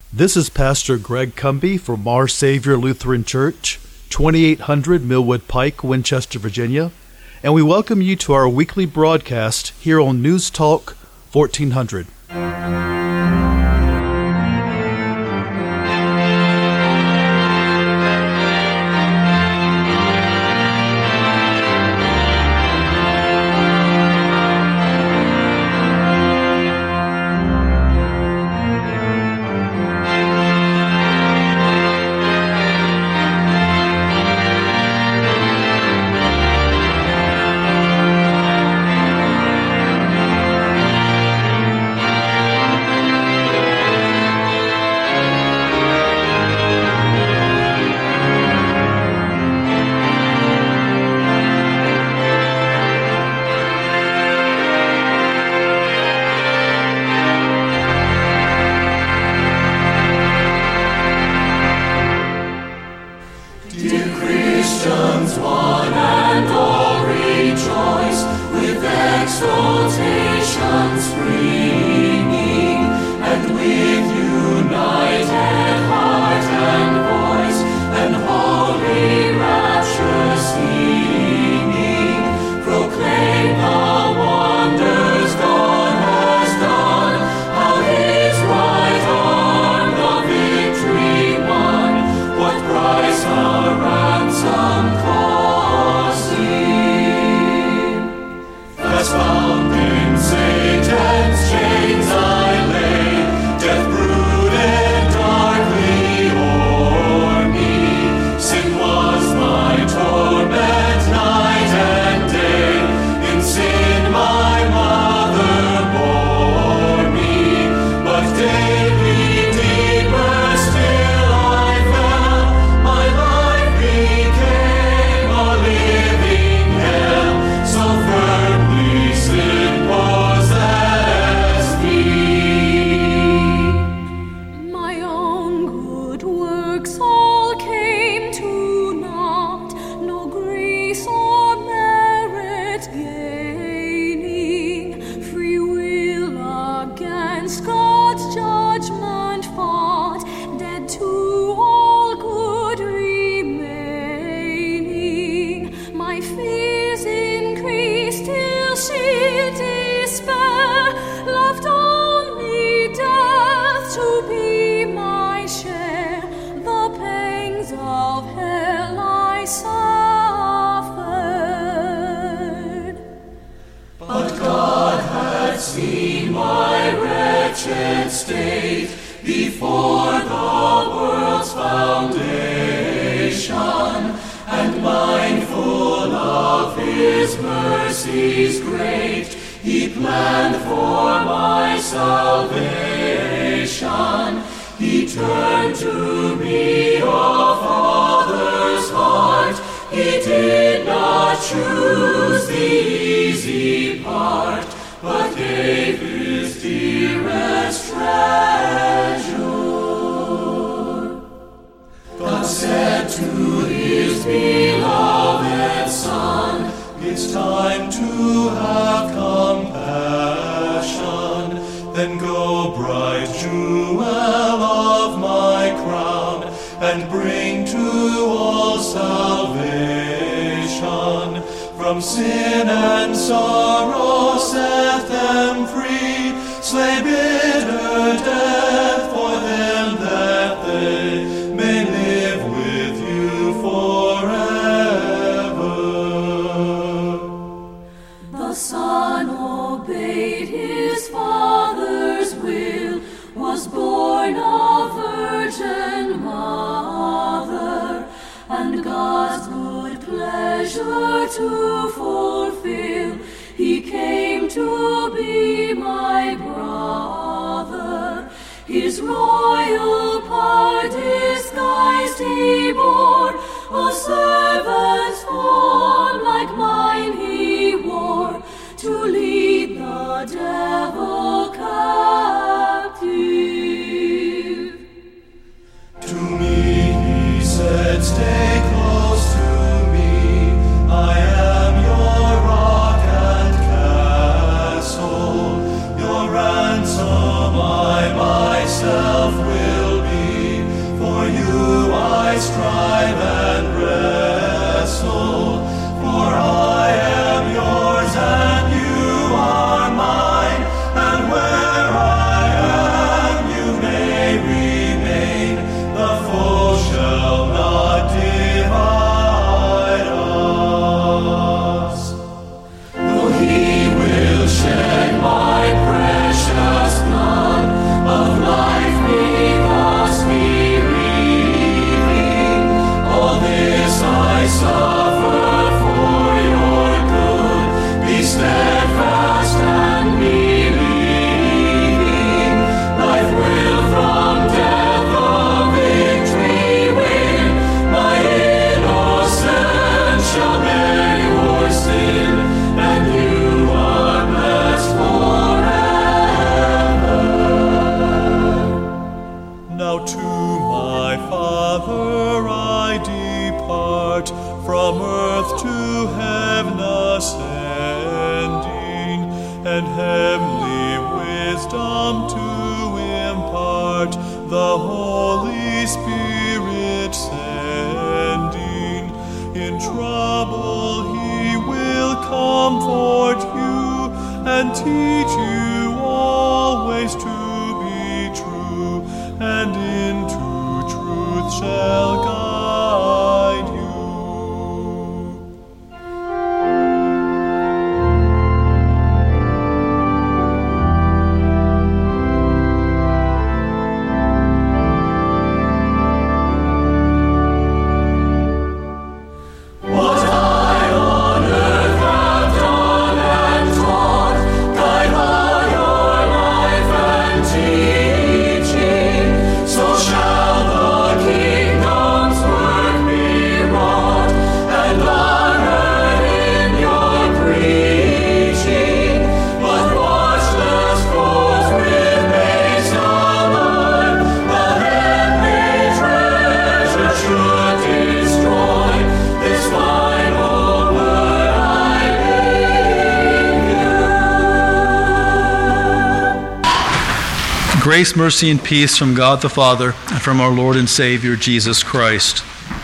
This is Pastor Greg Cumby from Our Savior Lutheran Church, 2800 Millwood Pike, Winchester, Virginia, and we welcome you to our weekly broadcast here on News Talk 1400. Ransom I myself will be. Now to my Father I depart, from earth to heaven ascending, and heavenly wisdom to impart, the Holy Spirit sending. In trouble He will comfort you, and teach you always to be true, and into truth shall guide you. Grace, mercy, and peace from God the Father and from our Lord and Savior, Jesus Christ.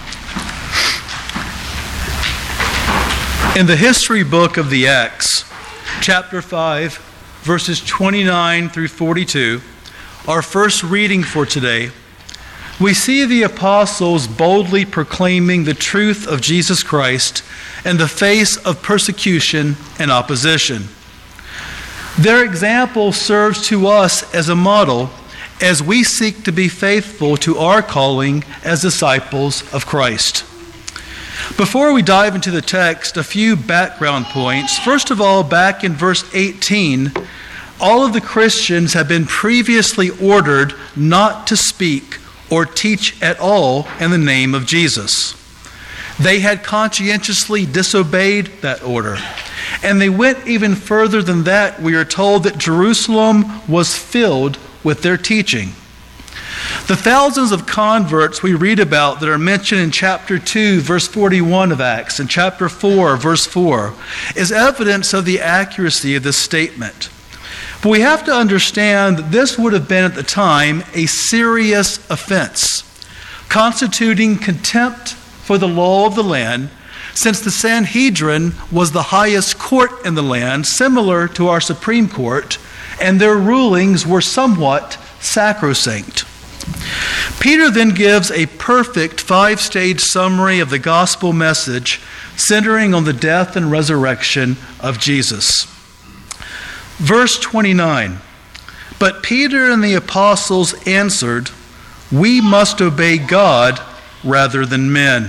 In the history book of the Acts, chapter 5, verses 29 through 42, our first reading for today, we see the apostles boldly proclaiming the truth of Jesus Christ in the face of persecution and opposition. Their example serves to us as a model as we seek to be faithful to our calling as disciples of Christ. Before we dive into the text, a few background points. First of all, back in verse 18, all of the Christians have been previously ordered not to speak or teach at all in the name of Jesus. They had conscientiously disobeyed that order. And they went even further than that. We are told that Jerusalem was filled with their teaching. The thousands of converts we read about that are mentioned in chapter 2, verse 41 of Acts, and chapter 4, verse 4, is evidence of the accuracy of this statement. But we have to understand that this would have been at the time a serious offense, constituting contempt for the law of the land, since the Sanhedrin was the highest court in the land, similar to our Supreme Court, and their rulings were somewhat sacrosanct. Peter then gives a perfect 5-stage summary of the gospel message, centering on the death and resurrection of Jesus. Verse 29, "But Peter and the apostles answered, 'We must obey God rather than men.'"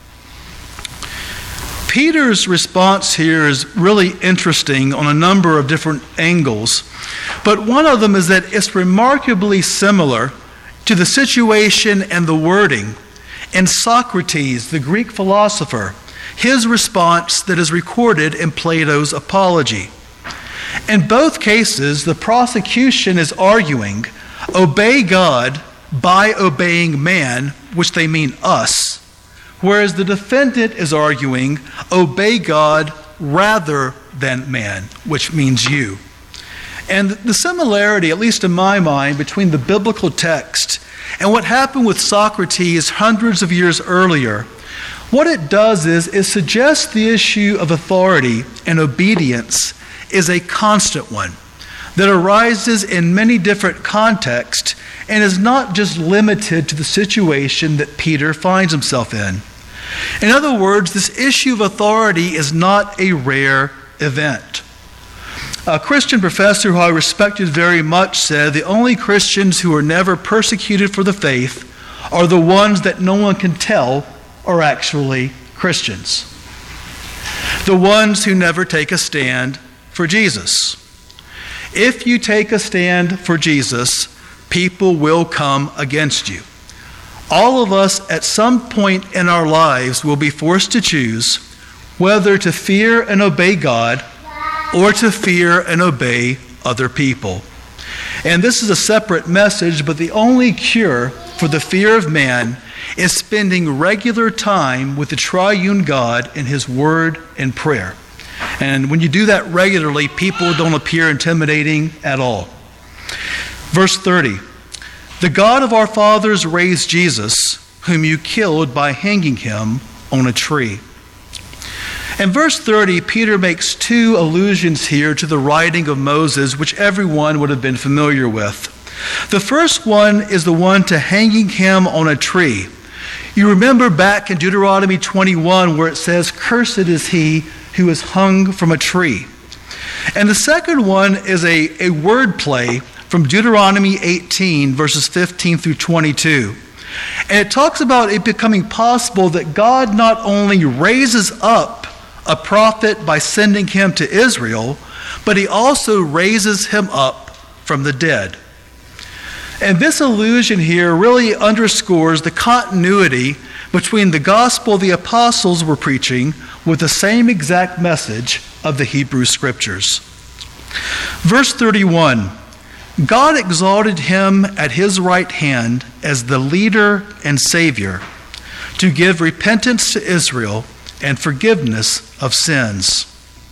Peter's response here is really interesting on a number of different angles, but one of them is that it's remarkably similar to the situation and the wording in Socrates, the Greek philosopher, his response that is recorded in Plato's Apology. In both cases, the prosecution is arguing, obey God by obeying man, which they mean us, whereas the defendant is arguing, obey God rather than man, which means you. And the similarity, at least in my mind, between the biblical text and what happened with Socrates hundreds of years earlier, what it does is it suggests the issue of authority and obedience is a constant one that arises in many different contexts and is not just limited to the situation that Peter finds himself in. In other words, this issue of authority is not a rare event. A Christian professor who I respected very much said the only Christians who are never persecuted for the faith are the ones that no one can tell are actually Christians. The ones who never take a stand for Jesus. If you take a stand for Jesus, people will come against you. All of us at some point in our lives will be forced to choose whether to fear and obey God or to fear and obey other people. And this is a separate message, but the only cure for the fear of man is spending regular time with the triune God in his word and prayer. And when you do that regularly, people don't appear intimidating at all. Verse 30, the God of our fathers raised Jesus, whom you killed by hanging him on a tree. In verse 30, Peter makes two allusions here to the writing of Moses, which everyone would have been familiar with. The first one is the one to hanging him on a tree. You remember back in Deuteronomy 21 where it says, "Cursed is he who is hung from a tree." And the second one is a word play from Deuteronomy 18, verses 15 through 22. And it talks about it becoming possible that God not only raises up a prophet by sending him to Israel, but he also raises him up from the dead. And this allusion here really underscores the continuity between the gospel the apostles were preaching with the same exact message of the Hebrew Scriptures. Verse 31, God exalted him at his right hand as the leader and Savior to give repentance to Israel and forgiveness of sins.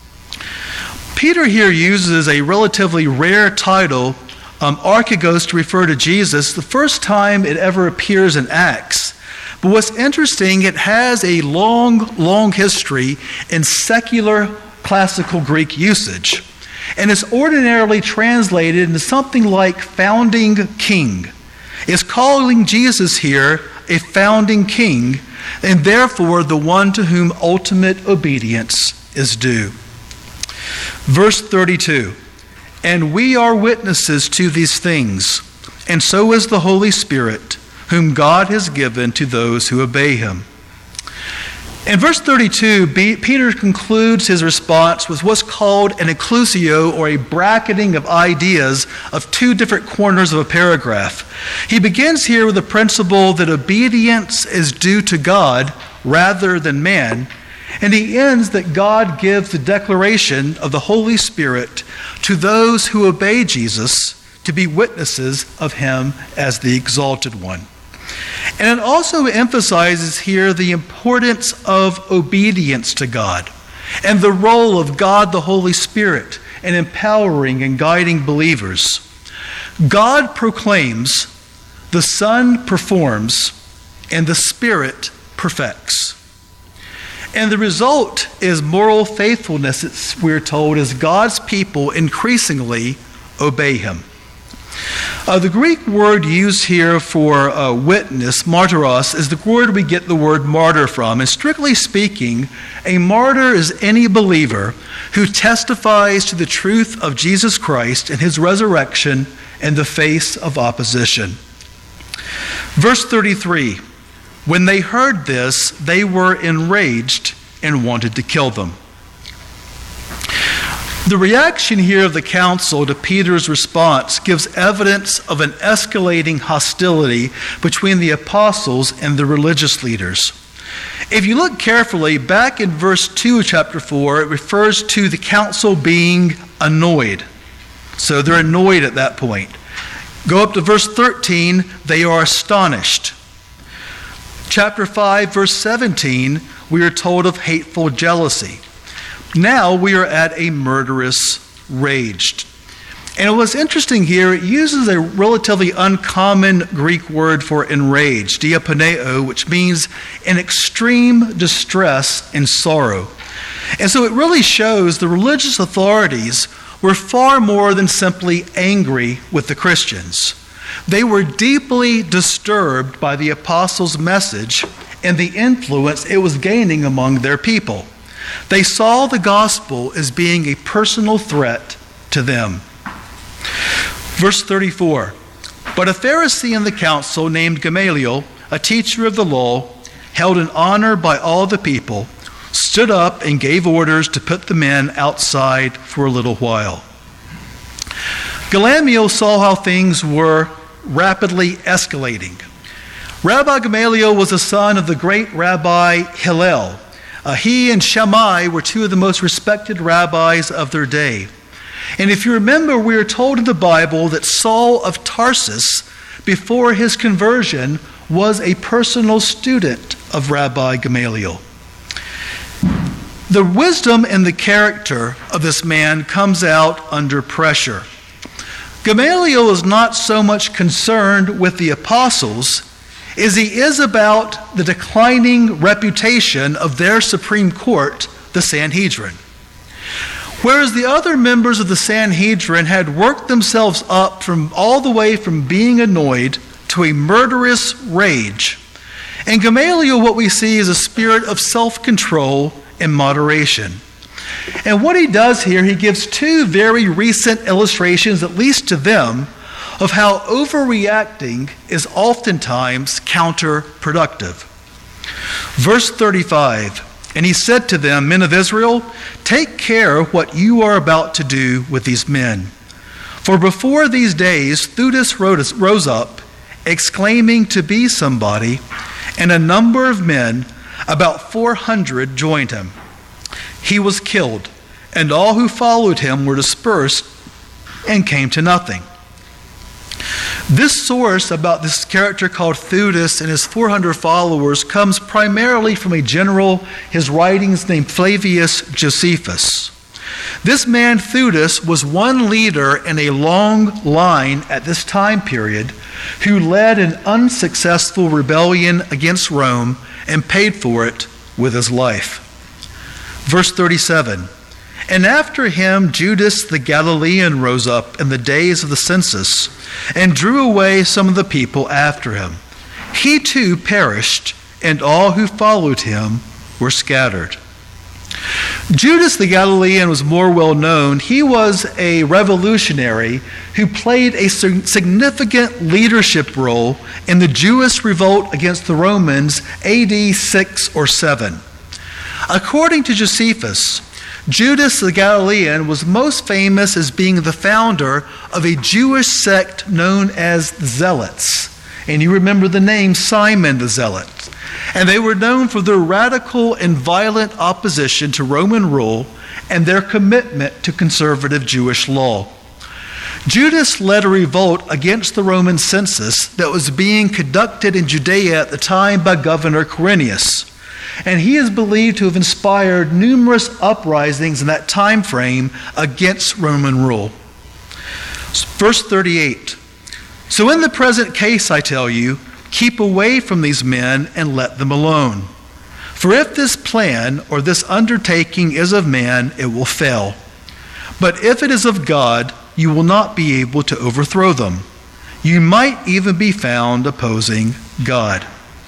Peter here uses a relatively rare title, archegos, to refer to Jesus, the first time it ever appears in Acts. But what's interesting, it has a long history in secular classical Greek usage. And it's ordinarily translated into something like founding king. It's calling Jesus here a founding king, and therefore the one to whom ultimate obedience is due. Verse 32, and we are witnesses to these things, and so is the Holy Spirit, whom God has given to those who obey him. In verse 32, Peter concludes his response with what's called an inclusio, or a bracketing of ideas of two different corners of a paragraph. He begins here with the principle that obedience is due to God rather than man, and he ends that God gives the declaration of the Holy Spirit to those who obey Jesus to be witnesses of him as the exalted one. And it also emphasizes here the importance of obedience to God and the role of God the Holy Spirit in empowering and guiding believers. God proclaims, the Son performs, and the Spirit perfects. And the result is moral faithfulness, we're told, as God's people increasingly obey him. The Greek word used here for witness, martyros, is the word we get the word martyr from. And strictly speaking, a martyr is any believer who testifies to the truth of Jesus Christ and his resurrection in the face of opposition. Verse 33, when they heard this, they were enraged and wanted to kill them. The reaction here of the council to Peter's response gives evidence of an escalating hostility between the apostles and the religious leaders. If you look carefully, back in verse 2 of chapter 4, it refers to the council being annoyed. So they're annoyed at that point. Go up to verse 13, they are astonished. Chapter 5, verse 17, we are told of hateful jealousy. Now we are at a murderous rage. And what's interesting here, it uses a relatively uncommon Greek word for enraged, diaponeo, which means in extreme distress and sorrow. And so it really shows the religious authorities were far more than simply angry with the Christians. They were deeply disturbed by the apostles' message and the influence it was gaining among their people. They saw the gospel as being a personal threat to them. Verse 34, but a Pharisee in the council named Gamaliel, a teacher of the law, held in honor by all the people, stood up and gave orders to put the men outside for a little while. Gamaliel saw how things were rapidly escalating. Rabbi Gamaliel was the son of the great Rabbi Hillel. He and Shammai were two of the most respected rabbis of their day. And if you remember, we are told in the Bible that Saul of Tarsus before his conversion, was a personal student of Rabbi Gamaliel. The wisdom and the character of this man comes out under pressure. Gamaliel is not so much concerned with the apostles as he is about the declining reputation of their Supreme Court, the Sanhedrin. Whereas the other members of the Sanhedrin had worked themselves up from all the way from being annoyed to a murderous rage, in Gamaliel what we see is a spirit of self-control and moderation. And what he does here, he gives two very recent illustrations, at least to them, of how overreacting is oftentimes counterproductive. Verse 35, and he said to them, men of Israel, take care what you are about to do with these men. For before these days, Theudas rose up, exclaiming to be somebody, and a number of men, about 400, joined him. He was killed, and all who followed him were dispersed and came to nothing. This source about this character called Theudas and his 400 followers comes primarily from a general, his writings named Flavius Josephus. This man Theudas was one leader in a long line at this time period who led an unsuccessful rebellion against Rome and paid for it with his life. Verse 37, and after him Judas the Galilean rose up in the days of the census and drew away some of the people after him. He too perished, and all who followed him were scattered. Judas the Galilean was more well known. He was a revolutionary who played a significant leadership role in the Jewish revolt against the Romans AD 6 or 7. According to Josephus, Judas the Galilean was most famous as being the founder of a Jewish sect known as the Zealots. And you remember the name Simon the Zealot. And they were known for their radical and violent opposition to Roman rule and their commitment to conservative Jewish law. Judas led a revolt against the Roman census that was being conducted in Judea at the time by Governor Quirinius. And he is believed to have inspired numerous uprisings in that time frame against Roman rule. Verse 38, so in the present case, I tell you, keep away from these men and let them alone. For if this plan or this undertaking is of man, it will fail. But if it is of God, you will not be able to overthrow them. You might even be found opposing God.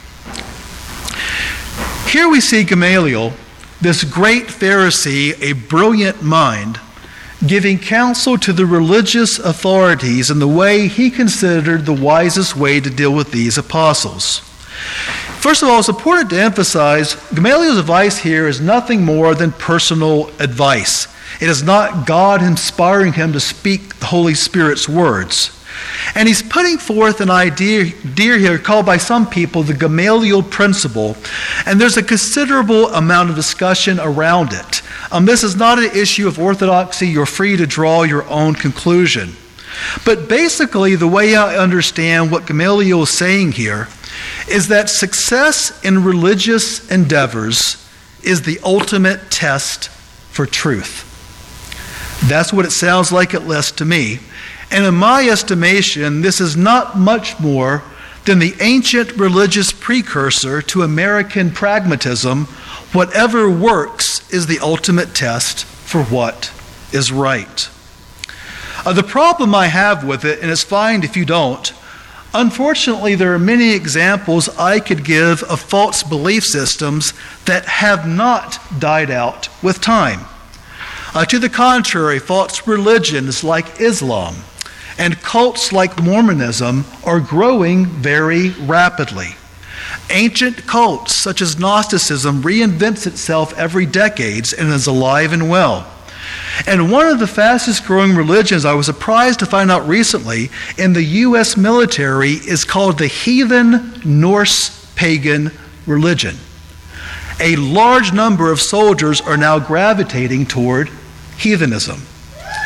Here we see Gamaliel, this great Pharisee, a brilliant mind, giving counsel to the religious authorities in the way he considered the wisest way to deal with these apostles. First of all, it's important to emphasize Gamaliel's advice here is nothing more than personal advice. It is not God inspiring him to speak the Holy Spirit's words. And he's putting forth an idea here called by some people the Gamaliel principle, and there's a considerable amount of discussion around it. This is not an issue of orthodoxy. You're free to draw your own conclusion. But basically, the way I understand what Gamaliel is saying here is that success in religious endeavors is the ultimate test for truth. That's what it sounds like at least to me. And in my estimation, this is not much more than the ancient religious precursor to American pragmatism. Whatever works is the ultimate test for what is right. The problem I have with it, and it's fine if you don't, unfortunately there are many examples I could give of false belief systems that have not died out with time. To the contrary, false religions like Islam and cults like Mormonism are growing very rapidly. Ancient cults such as Gnosticism reinvents itself every decade and is alive and well. And one of the fastest growing religions I was surprised to find out recently in the U.S. military is called the heathen Norse pagan religion. A large number of soldiers are now gravitating toward heathenism.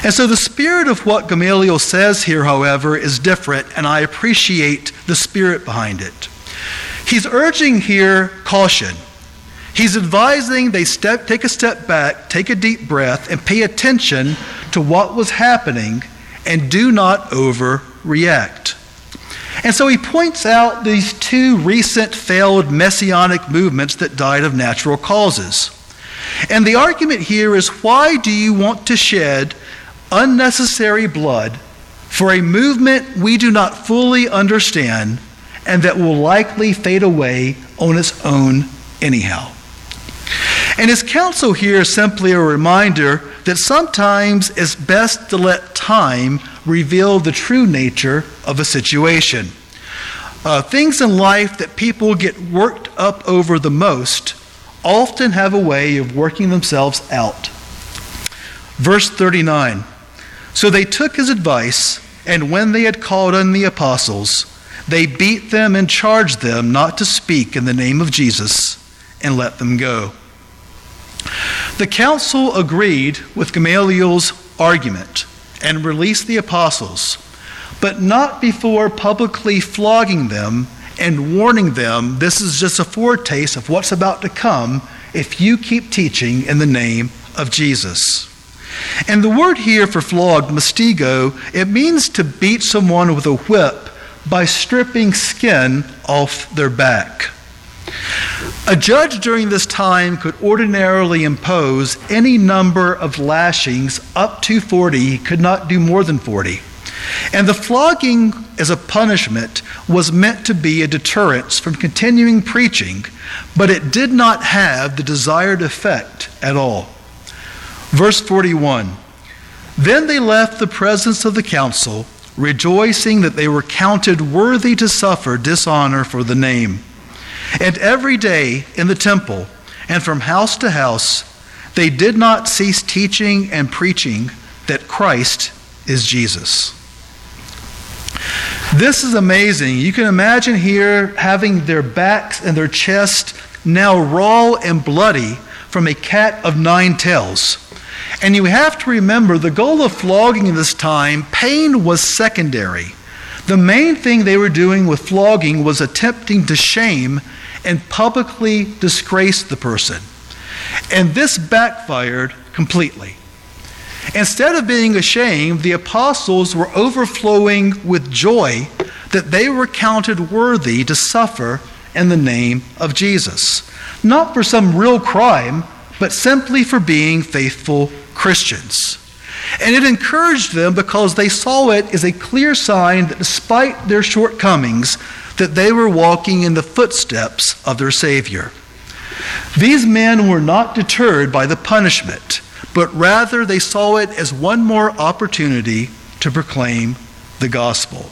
And so the spirit of what Gamaliel says here, however, is different, and I appreciate the spirit behind it. He's urging here caution. He's advising they take a step back, take a deep breath, and pay attention to what was happening and do not overreact. And so he points out these two recent failed messianic movements that died of natural causes. And the argument here is, why do you want to shed unnecessary blood for a movement we do not fully understand and that will likely fade away on its own anyhow? And his counsel here is simply a reminder that sometimes it's best to let time reveal the true nature of a situation. Things in life that people get worked up over the most often have a way of working themselves out. Verse 39, so they took his advice, and when they had called on the apostles, they beat them and charged them not to speak in the name of Jesus, and let them go. The council agreed with Gamaliel's argument and released the apostles, but not before publicly flogging them and warning them this is just a foretaste of what's about to come if you keep teaching in the name of Jesus. And the word here for flogged, mastigo, it means to beat someone with a whip by stripping skin off their back. A judge during this time could ordinarily impose any number of lashings up to 40. He could not do more than 40. And the flogging as a punishment was meant to be a deterrence from continuing preaching, but it did not have the desired effect at all. Verse 41, then they left the presence of the council, rejoicing that they were counted worthy to suffer dishonor for the name. And every day in the temple and from house to house, they did not cease teaching and preaching that Christ is Jesus. This is amazing. You can imagine here having their backs and their chest now raw and bloody from a cat of 9 tails. And you have to remember the goal of flogging in this time, pain was secondary. The main thing they were doing with flogging was attempting to shame and publicly disgrace the person. And this backfired completely. Instead of being ashamed, the apostles were overflowing with joy that they were counted worthy to suffer in the name of Jesus. Not for some real crime, but simply for being faithful Christians. And it encouraged them because they saw it as a clear sign that despite their shortcomings, that they were walking in the footsteps of their Savior. These men were not deterred by the punishment, but rather they saw it as one more opportunity to proclaim the gospel.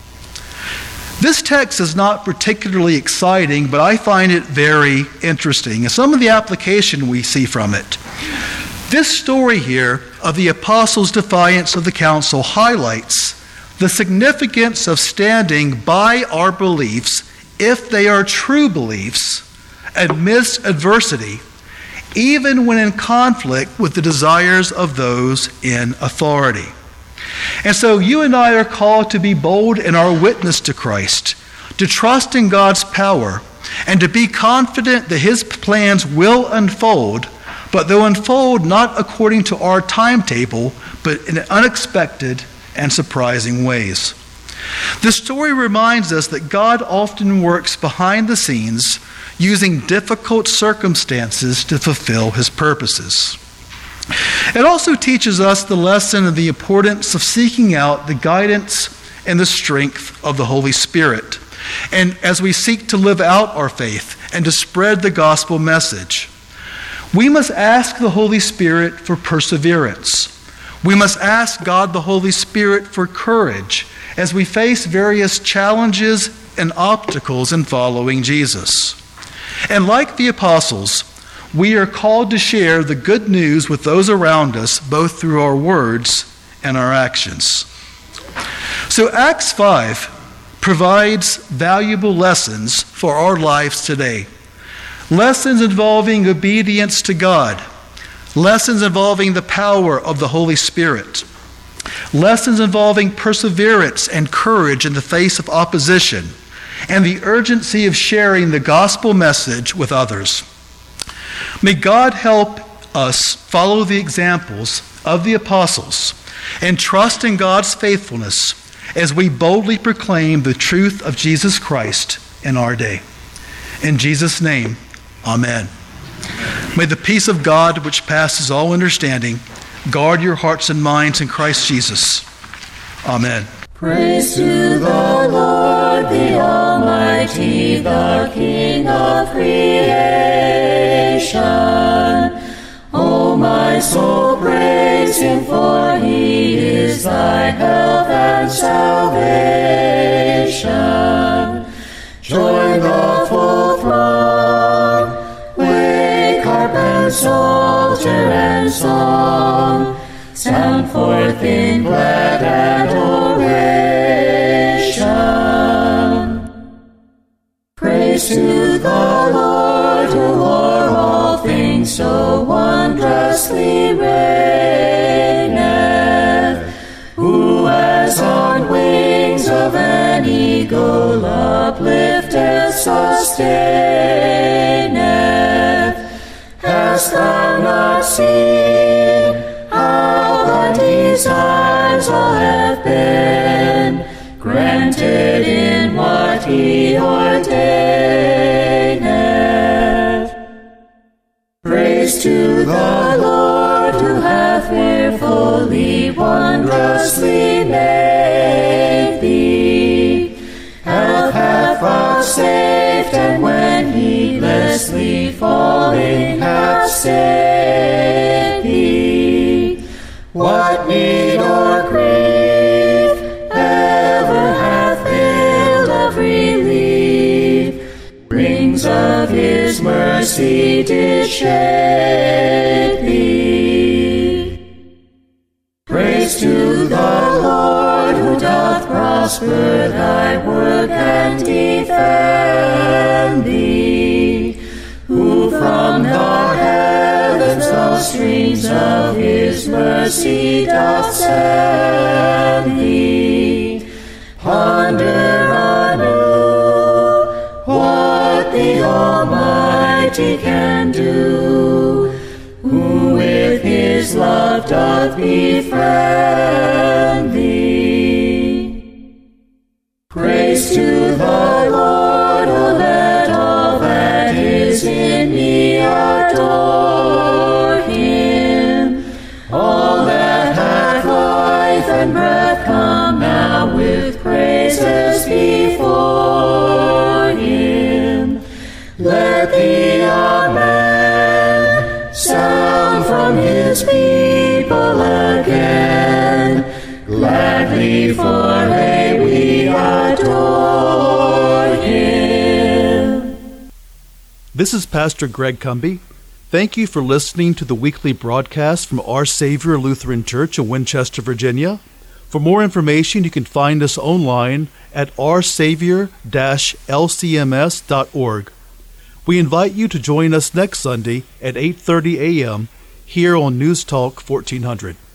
This text is not particularly exciting, but I find it very interesting, and some of the application we see from it. This story here of the apostles' defiance of the council highlights the significance of standing by our beliefs, if they are true beliefs, amidst adversity, even when in conflict with the desires of those in authority. And so you and I are called to be bold in our witness to Christ, to trust in God's power, and to be confident that his plans will unfold, but they'll unfold not according to our timetable, but in unexpected and surprising ways. The story reminds us that God often works behind the scenes, using difficult circumstances to fulfill his purposes. It also teaches us the lesson of the importance of seeking out the guidance and the strength of the Holy Spirit, and as we seek to live out our faith and to spread the gospel message. We must ask the Holy Spirit for perseverance. We must ask God the Holy Spirit for courage as we face various challenges and obstacles in following Jesus. And like the apostles, we are called to share the good news with those around us, both through our words and our actions. So Acts 5 provides valuable lessons for our lives today. Lessons involving obedience to God. Lessons involving the power of the Holy Spirit. lessons involving perseverance and courage in the face of opposition, and the urgency of sharing the gospel message with others. May God help us follow the examples of the apostles and trust in God's faithfulness as we boldly proclaim the truth of Jesus Christ in our day. In Jesus' name, amen. May the peace of God, which passes all understanding, guard your hearts and minds in Christ Jesus. Amen. Praise to the Lord, the Almighty, the King of creation. O my soul, praise him, for he is thy help and salvation. Join the full throng, wake, harp and psalter and song, sound forth in glad adoration. Praise to the Lord, who o'er all things so wondrously reigneth, who as on wings of an eagle uplifteth, sustaineth. Hast thou not seen how the desires all have been granted in what he ordaineth? Praise to the Lord, who hath fearfully, wondrously made thee, hath vouchsafed, and when heedlessly falling hath saved thee. What need or grief ever hath failed of relief? Rings of his mercy did shade thee. Praise to the Lord, who doth prosper thy work and defend thee, who from the heavens the streams of his mercy doth send thee. Ponder anew what the Almighty can do, who with his love doth befriend thee. Praise to the Lord, O let all that is in me adore him. All that hath life and breath, come now with praises before him. Let the Amen sound from his people again, gladly, for hey, we adore him. This is Pastor Greg Cumby. Thank you for listening to the weekly broadcast from Our Savior Lutheran Church in Winchester, Virginia. For more information, you can find us online at oursavior-lcms.org. We invite you to join us next Sunday at 8:30 a.m. here on News Talk 1400.